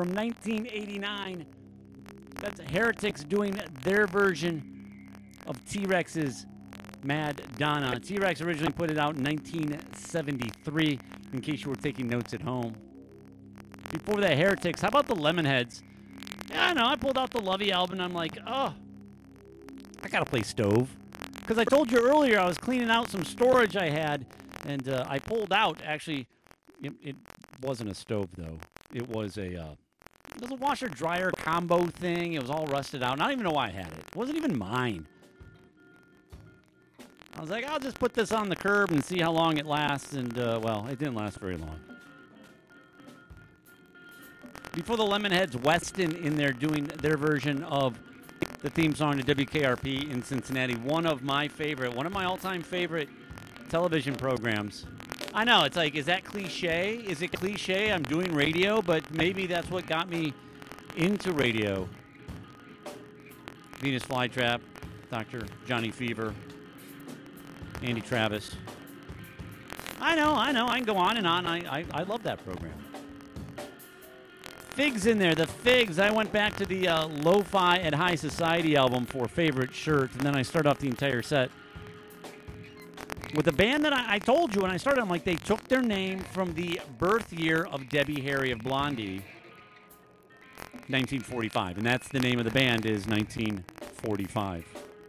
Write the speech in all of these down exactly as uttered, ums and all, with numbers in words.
from nineteen eighty-nine. That's Heretics doing their version of T-Rex's Mad Donna. T-Rex originally put it out in nineteen seventy-three, in case you were taking notes at home. Before that, Heretics. How about the Lemonheads? Yeah, I know. I pulled out the Lovey album, and I'm like, oh, I got to play Stove. Because I told you earlier I was cleaning out some storage I had, and uh, I pulled out, actually, it, it wasn't a stove, though. It was a, uh, it was a washer-dryer combo thing. It was all rusted out. And I don't even know why I had it. It wasn't even mine. I was like, I'll just put this on the curb and see how long it lasts. And, uh, well, it didn't last very long. Before the Lemonheads, Weston in there doing their version of the theme song to W K R P in Cincinnati. One of my favorite, one of my all-time favorite television programs. I know, it's like, is that cliche? Is it cliche? I'm doing radio, but maybe that's what got me into radio. Venus Flytrap, Doctor Johnny Fever, Andy Travis. I know, I know, I can go on and on. I, I, I love that program. Figs in there, the Figs. I went back to the uh, Lo-Fi at High Society album for favorite shirt, and then I started off the entire set with a band that I, I told you when I started. I'm like, they took their name from the birth year of Debbie Harry of Blondie, nineteen forty-five, and that's the name of the band, is nineteen forty-five.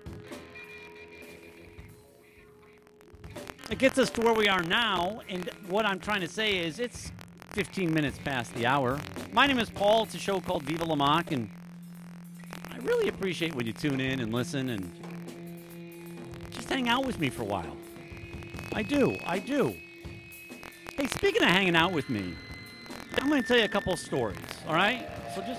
It gets us to where we are now, and what I'm trying to say is it's fifteen minutes past the hour. My name is Paul. It's a show called Viva La Mock, and I really appreciate when you tune in and listen and just hang out with me for a while. I do. I do. Hey, speaking of hanging out with me, I'm going to tell you a couple stories, all right? So just...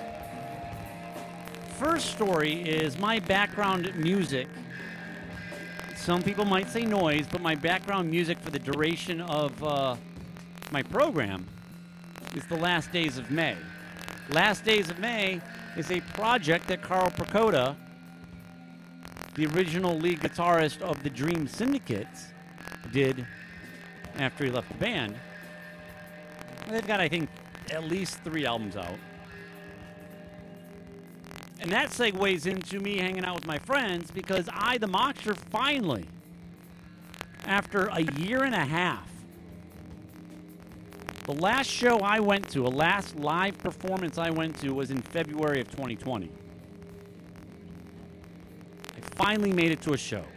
First story is my background music. Some people might say noise, but my background music for the duration of uh, my program is The Last Days of May. Last Days of May is a project that Carl Procota, the original lead guitarist of the Dream Syndicate, did after he left the band. They've got, I think, at least three albums out. And that segues into me hanging out with my friends because I, the Mockster, finally, after a year and a half, the last show I went to, a last live performance I went to, was in February of twenty twenty. I finally made it to a show.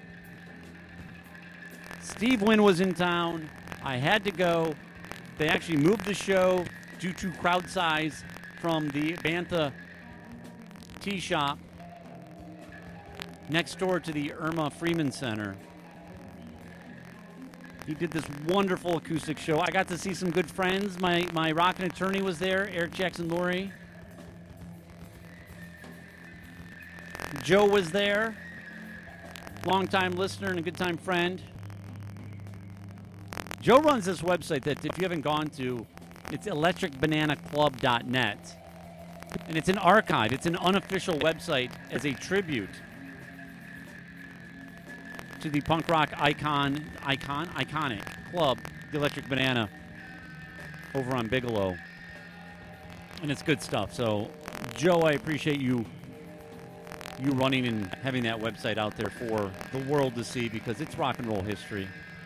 Steve Wynn was in town. I had to go. They actually moved the show due to crowd size from the Bantha Tea Shop next door to the Irma Freeman Center. He did this wonderful acoustic show. I got to see some good friends. My my rockin' attorney was there, Eric Jackson Lurie. Joe was there, longtime listener and a good time friend. Joe runs this website that, if you haven't gone to, it's electric banana club dot net. And it's an archive. It's an unofficial website as a tribute to the punk rock icon, icon, iconic club, the Electric Banana, over on Bigelow. And it's good stuff. So, Joe, I appreciate you you running and having that website out there for the world to see because it's rock and roll history.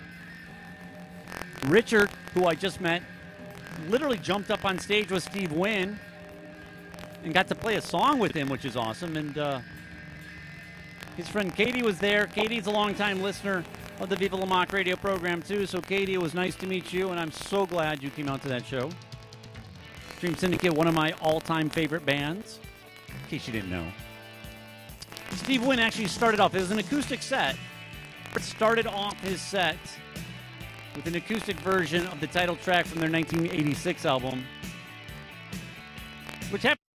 Richard, who I just met, literally jumped up on stage with Steve Wynn and got to play a song with him, which is awesome. And uh, his friend Katie was there. Katie's a longtime listener of the Viva La Mock radio program, too. So, Katie, it was nice to meet you, and I'm so glad you came out to that show. Dream Syndicate, one of my all-time favorite bands, in case you didn't know. Steve Wynn actually started off, it was an acoustic set. Started off his set with an acoustic version of the title track from their nineteen eighty-six album, which happened.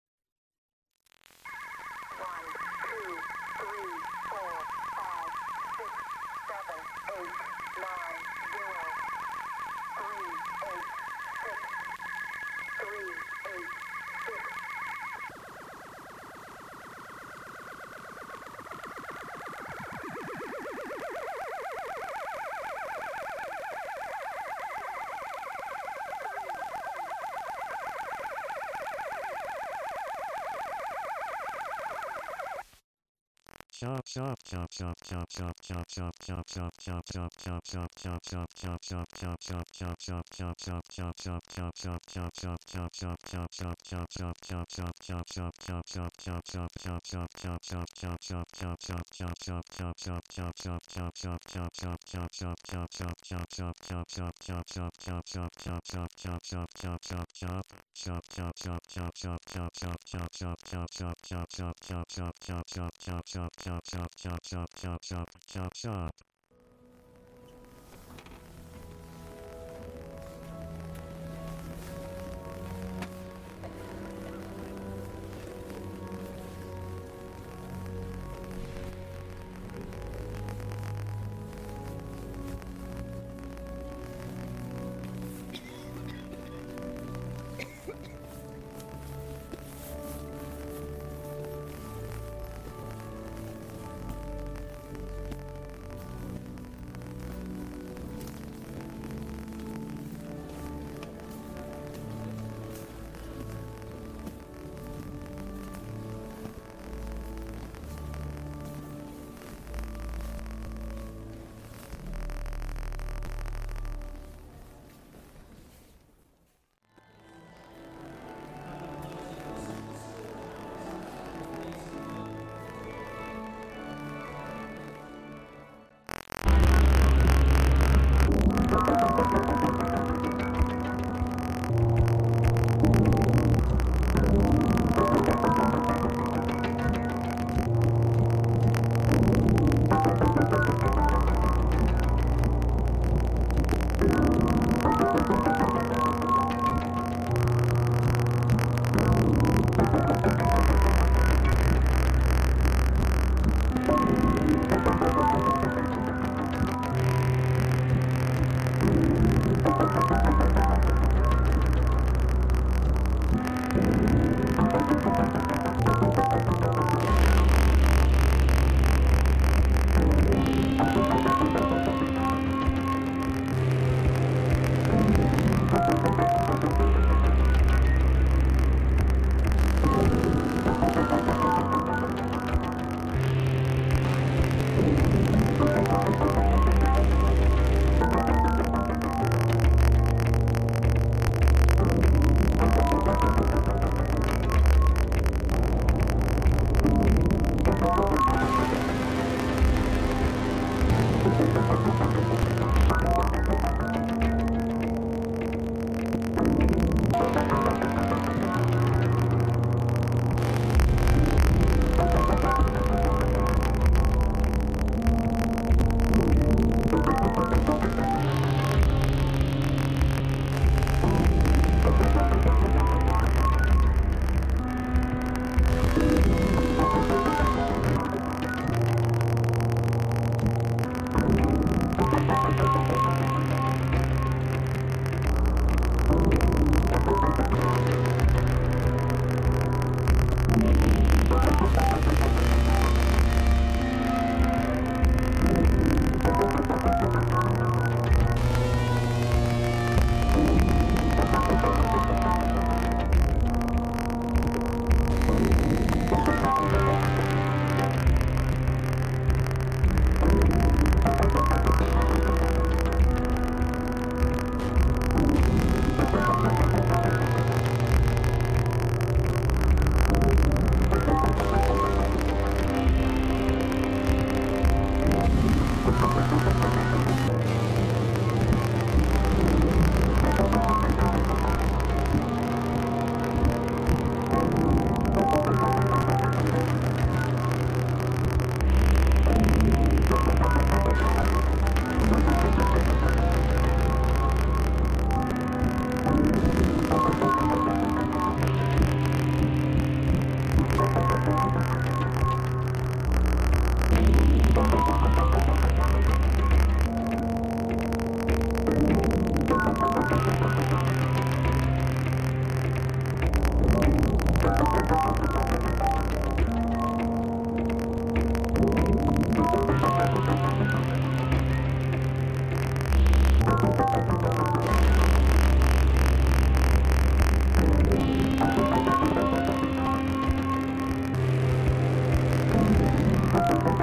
You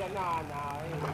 no, no, no.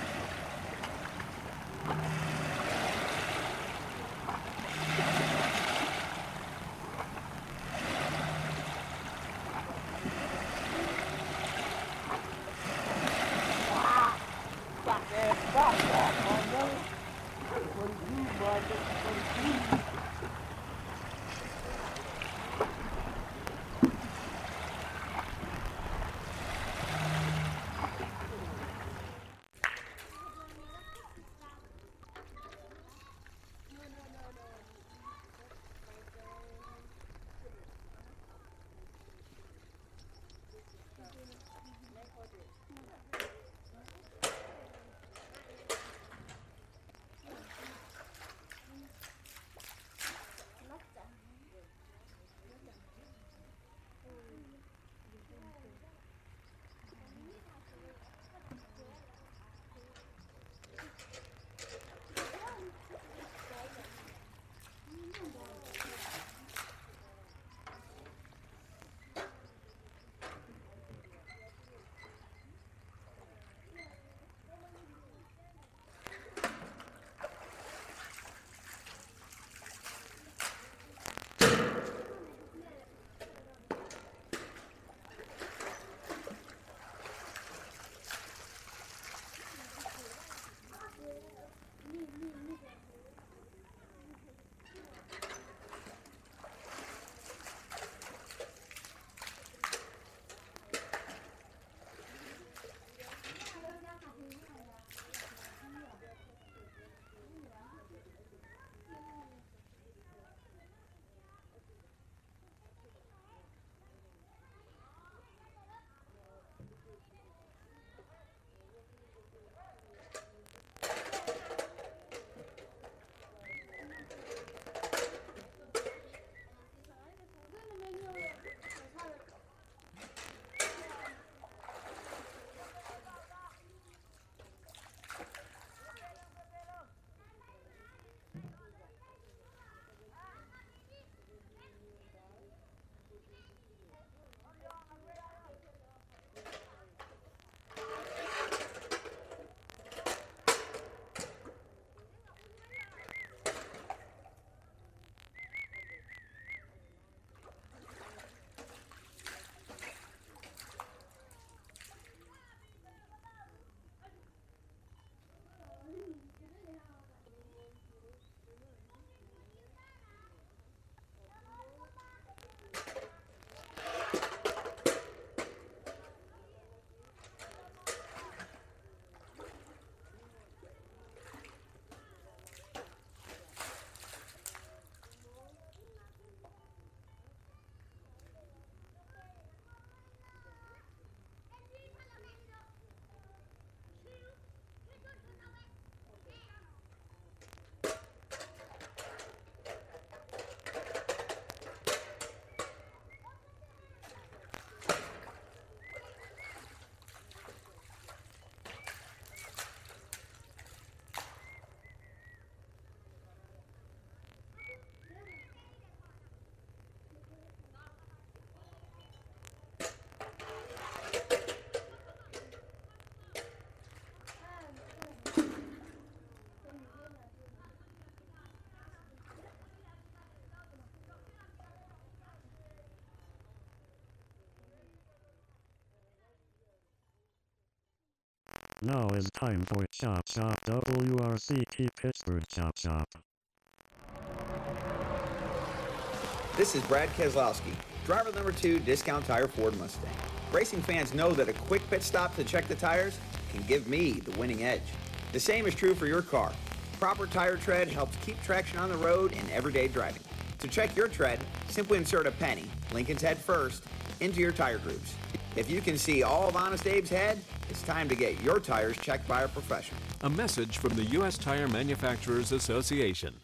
Now is time for Chop Shop W R C T Pittsburgh Chop Shop. This is Brad Keselowski, driver number two, Discount Tire Ford Mustang. Racing fans know that a quick pit stop to check the tires can give me the winning edge. The same is true for your car. Proper tire tread helps keep traction on the road in everyday driving. To check your tread, simply insert a penny, Lincoln's head first, into your tire grooves. If you can see all of Honest Abe's head, it's time to get your tires checked by a professional. A message from the U S Tire Manufacturers Association.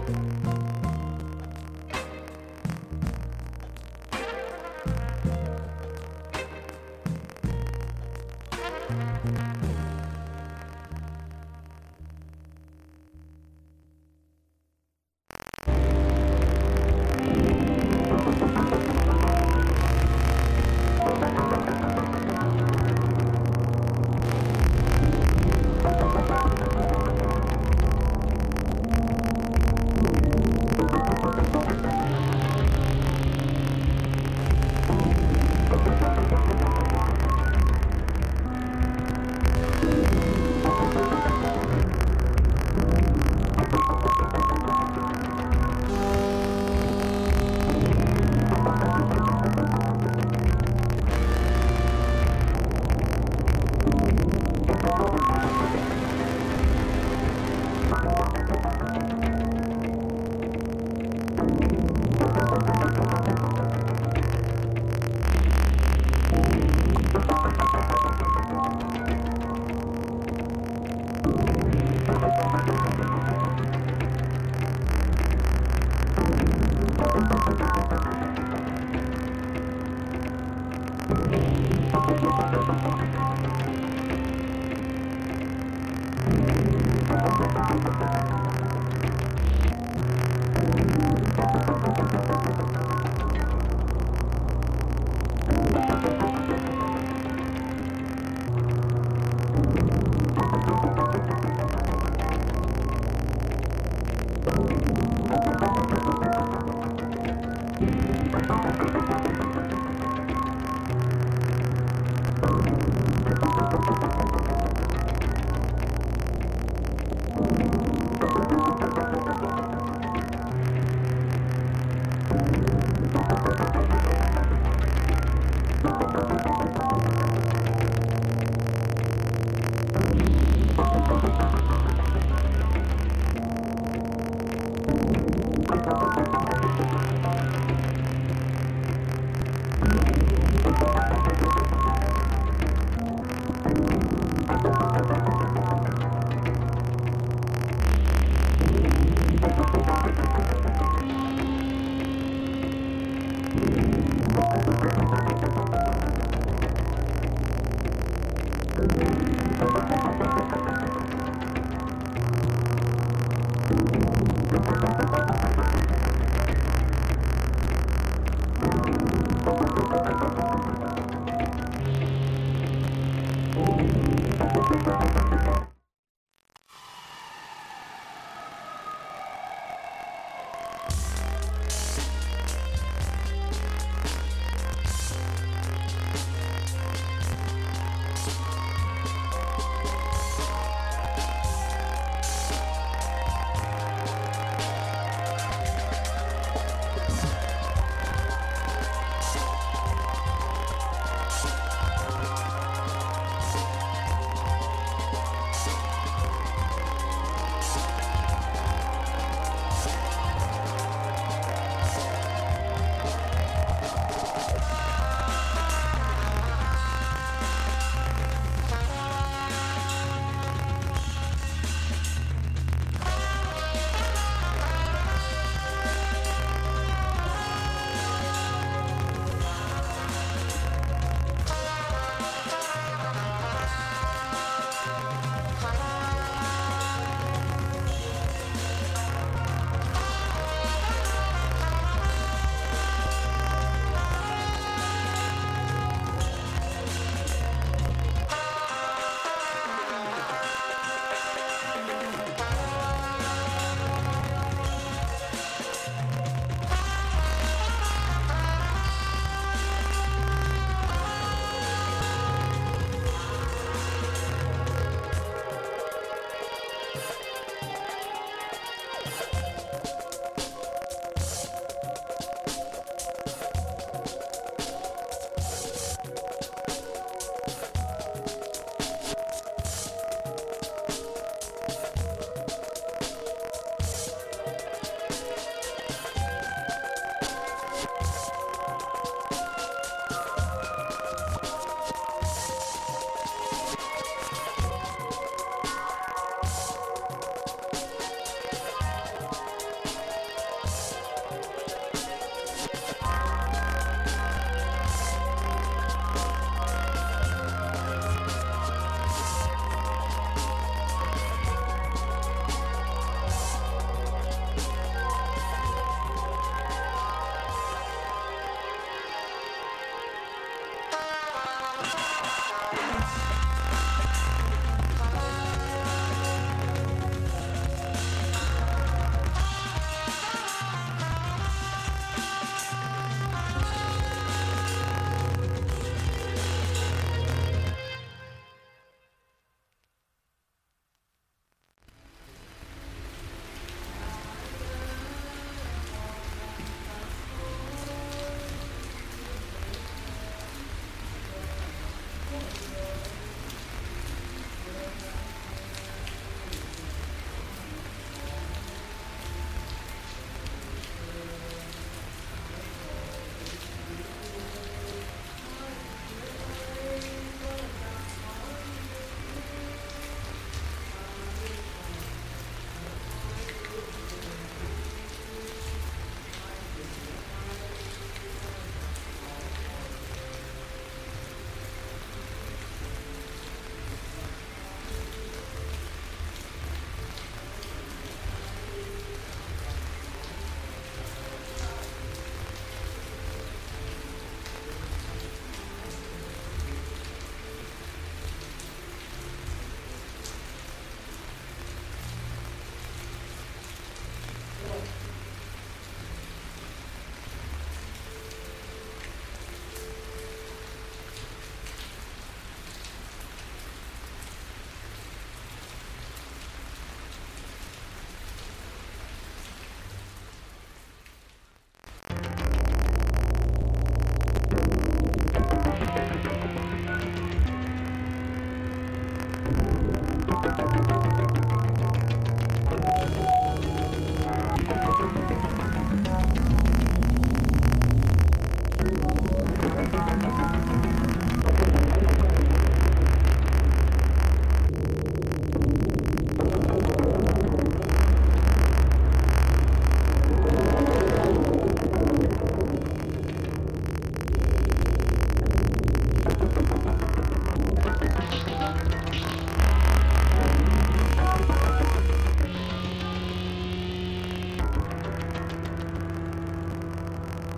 Thank you.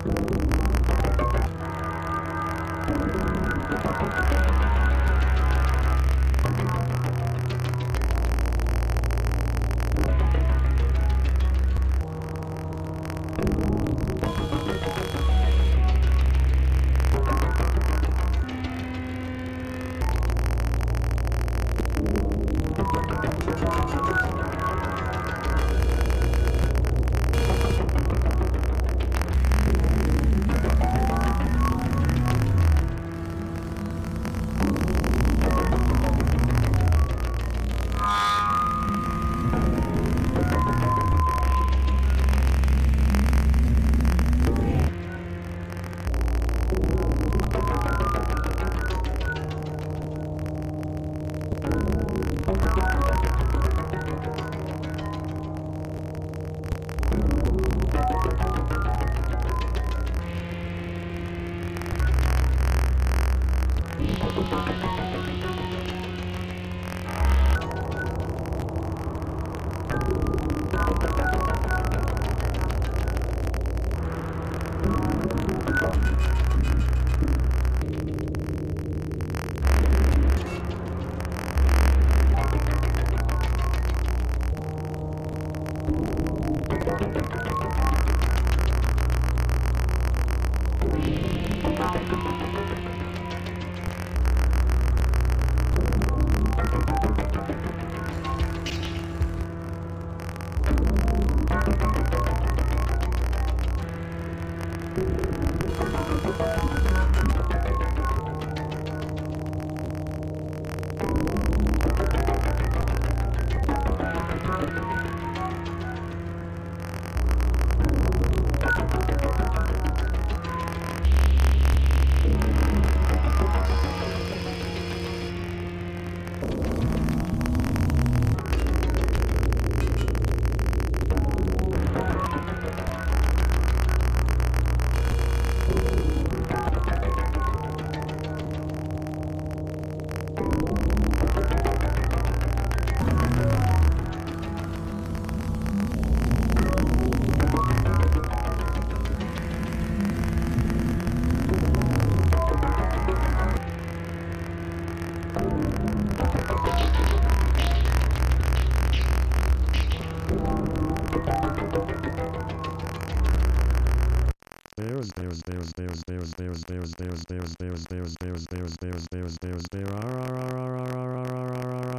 Bears, bears, bears, bears, bears, bears, bears, bears, bears, bears, bears, bears, bears, bears, bears, bears, bear, ar, ar, ar, ar, ar, ar, ar, ar,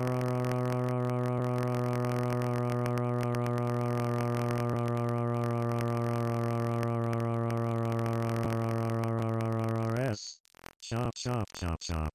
S. Chop, chop, chop, chop.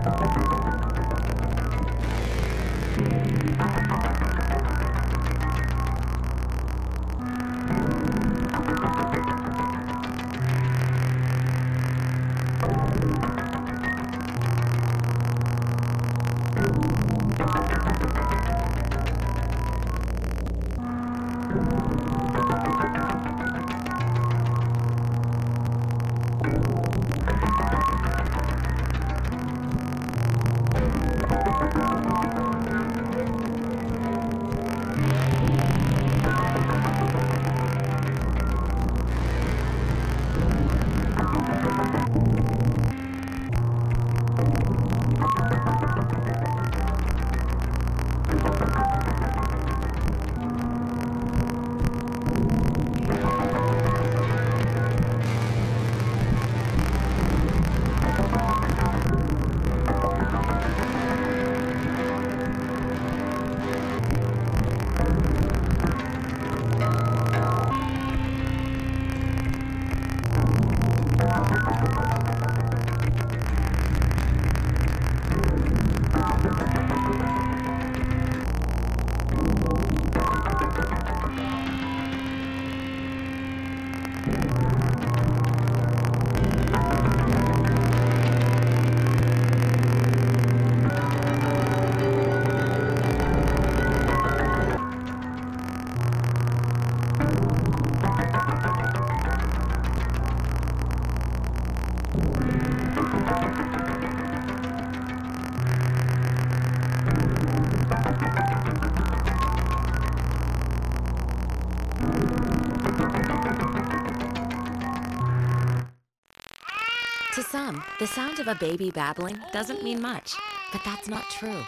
To some, the sound of a baby babbling doesn't mean much, but that's not true.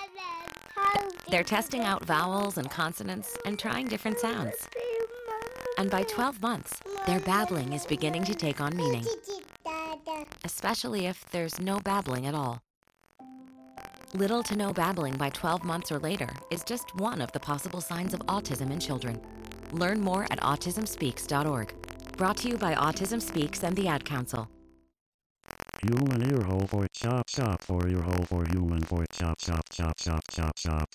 They're testing out vowels and consonants and trying different sounds. And by twelve months, their babbling is beginning to take on meaning, especially if there's no babbling at all. Little to no babbling by twelve months or later is just one of the possible signs of autism in children. Learn more at autism speaks dot org. Brought to you by Autism Speaks and the Ad Council. Human ear hole for chop chop for ear hole for human for chop chop chop chop chop chop.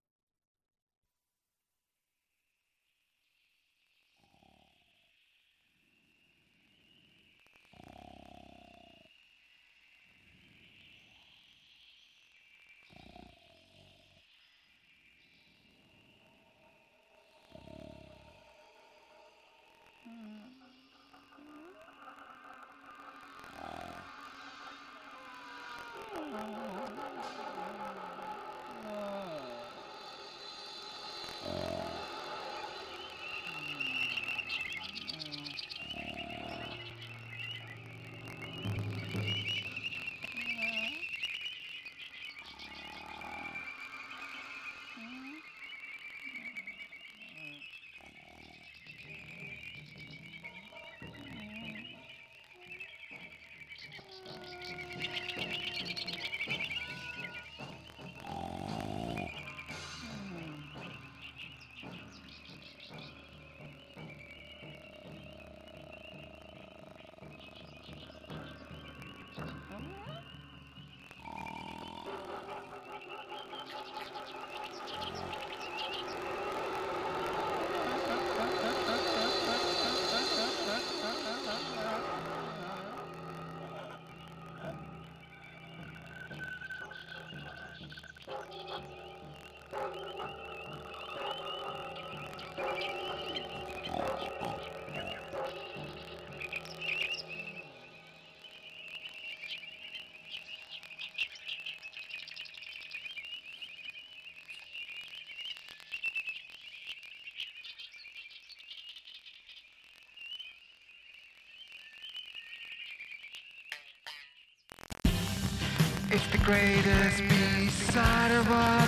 It's the greatest B-side of all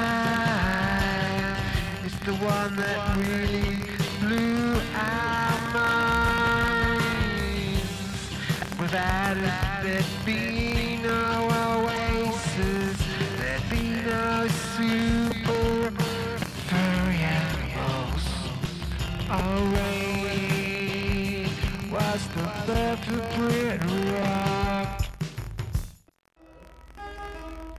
time. It's the one that really blew our minds. Without it, there'd be no oasis, there'd be no super furry animals. Our rain was the perfect Brit rock.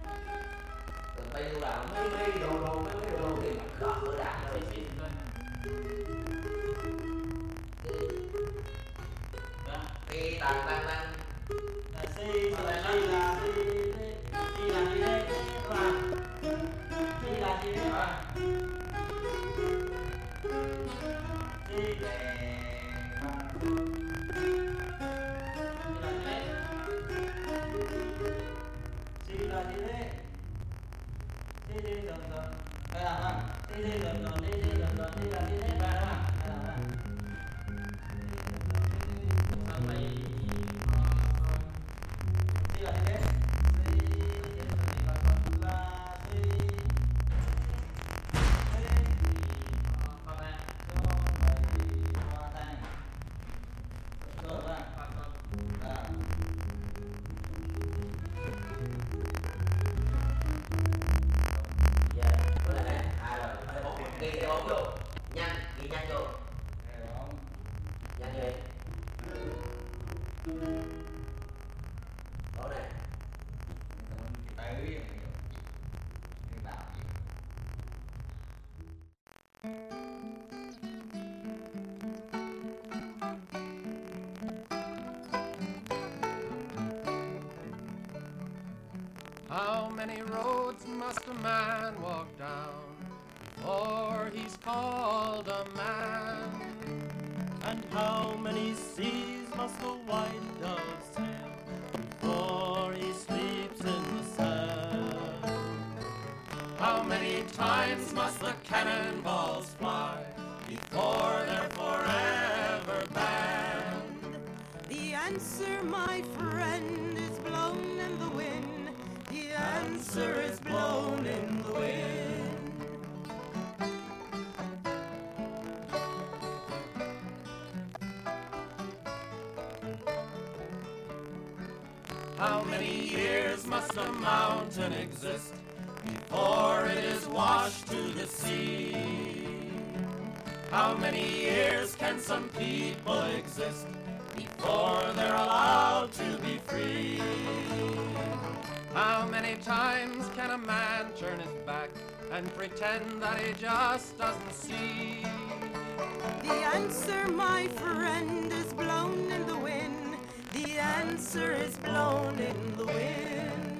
How many roads must a man walk down before he's called a man? And how many seas must the white dove sail before he sleeps in the sand? How many times must the cannonballs fly before they're forever banned? The answer, my friend, is blown in the wind. The answer is blown in the wind. How many years must a mountain exist before it is washed to the sea? How many years can some people exist before they're allowed to be free? How many times can a man turn his back and pretend that he just doesn't see? The answer, my friend, is blown in the wind. The answer is blown in the wind.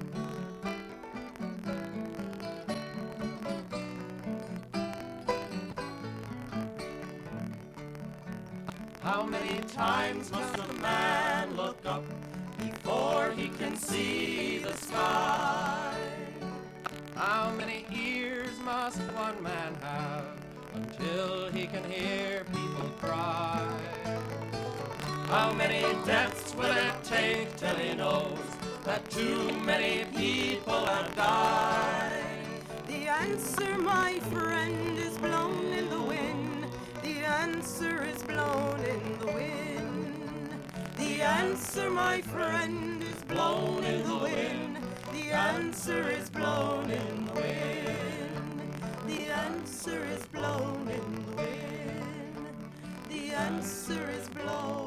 How many times must a man look up before he can see the sky? How many ears must one man have until he can hear people cry? How many deaths will it take till he knows that too many people have died? The answer, my friend, is blown in the wind. The answer is blown in the wind. The answer, my friend, is blown in the wind. The answer is blown in the wind. The answer is blown in the wind. The answer is blown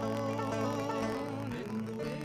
in the wind.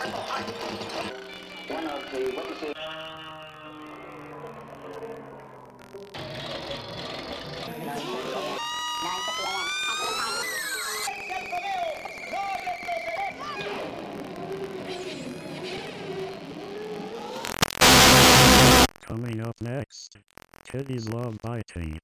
Coming up next, Kitties Love Biting.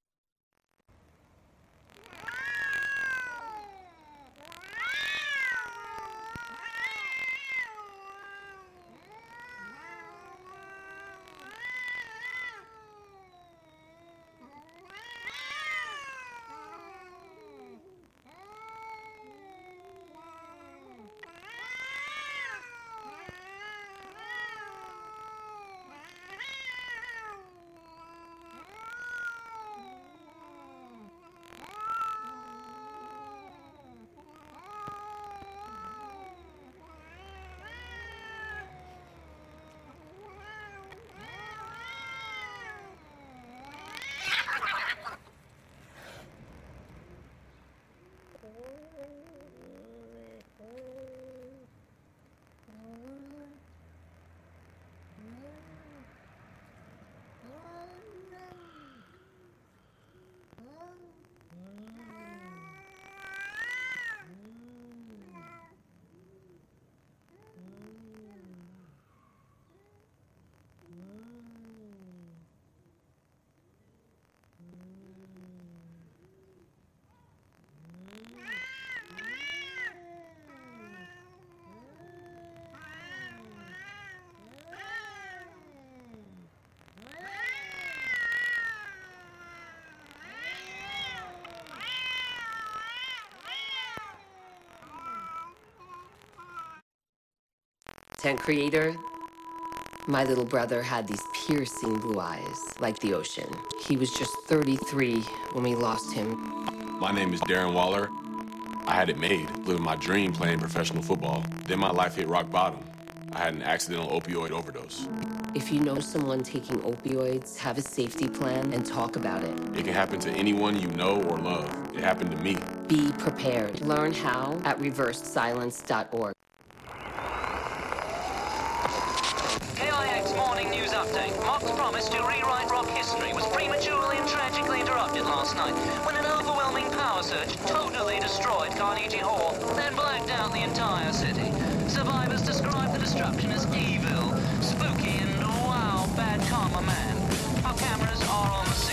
Content creator, my little brother had these piercing blue eyes, like the ocean. He was just thirty-three when we lost him. My name is Darren Waller. I had it made, living my dream playing professional football. Then my life hit rock bottom. I had an accidental opioid overdose. If you know someone taking opioids, have a safety plan and talk about it. It can happen to anyone you know or love. It happened to me. Be prepared. Learn how at reversed silence dot org. K I X Morning News Update. Mark's promise to rewrite rock history was prematurely and tragically interrupted last night when an overwhelming power surge totally destroyed Carnegie Hall, then blacked out the entire city. Survivors describe the destruction as evil, spooky, and wow, bad karma man. Our cameras are on the scene.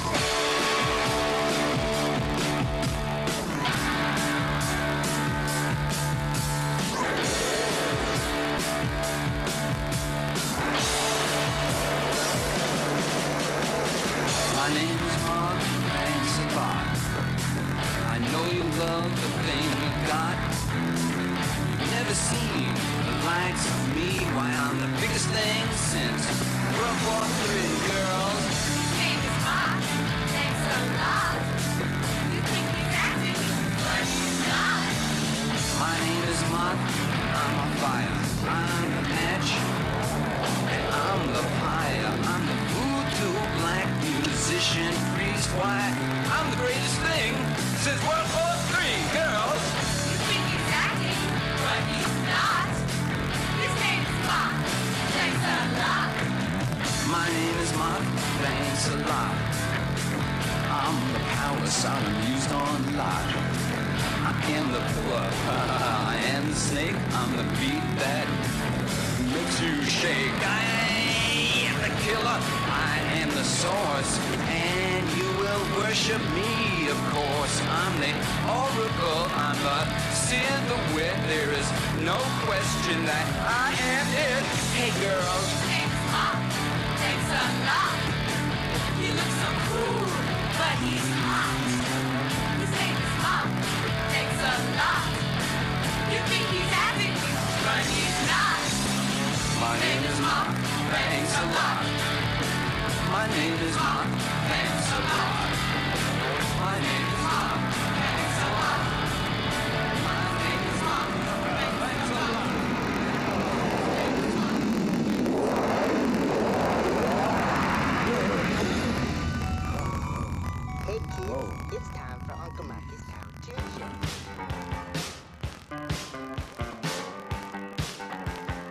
My name is Mark, thanks a lot. I know you love the thing you got. You've never seen the likes of me. Why, I'm the biggest thing since World War Three, girls. My name is Mark, thanks a lot. You think he's acting, but he's not. My name is Mark, I'm on fire. I'm the match, and I'm the pyre. I'm the voodoo black musician priest. Why, I'm the greatest thing since World War Three, girls. You think he's acting, but he's not. His name is Mark, thanks a lot. My name is Mark, thanks a lot. I'm the power Sodom used on Lot. I am the pillar, I am the snake. I'm the beat that makes you shake. I am the killer, I am the source, and you will worship me, of course. I'm the oracle, I'm the Sid the Wit. There is no question that I am it. Hey girls, thanks Mark, thanks a lot. He looks so cool, but he's hot. His name is Mark, thanks a lot. You think he's acting, but he's not. My name is Mark, thanks a lot. My name is Mark, thanks a lot. My name is Mark, thanks a lot. My name is Mark, thanks a lot. Hey kids, it's time for Uncle Marcus Town Tuition.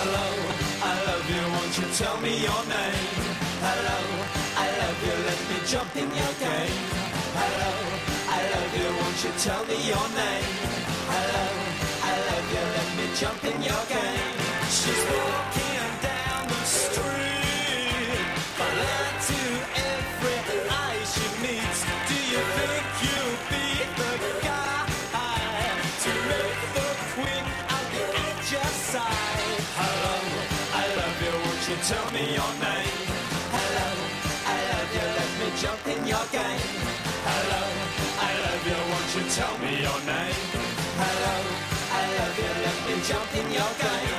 Hello, I love you, won't you tell me your name? Hello, I love you, let me jump in your game. Hello, I love you, won't you tell me your name? Hello, I love you, let me jump in your game. She's walking down the street, alert to every eye she meets. Do you think you'll be the guy to make the queen of the at your side? Hello, I love you, won't you tell me your name? Hello, I love you, let me jump in your game. Hello, I love you, won't you tell me your name? Hello, I love you, let me jump in your game.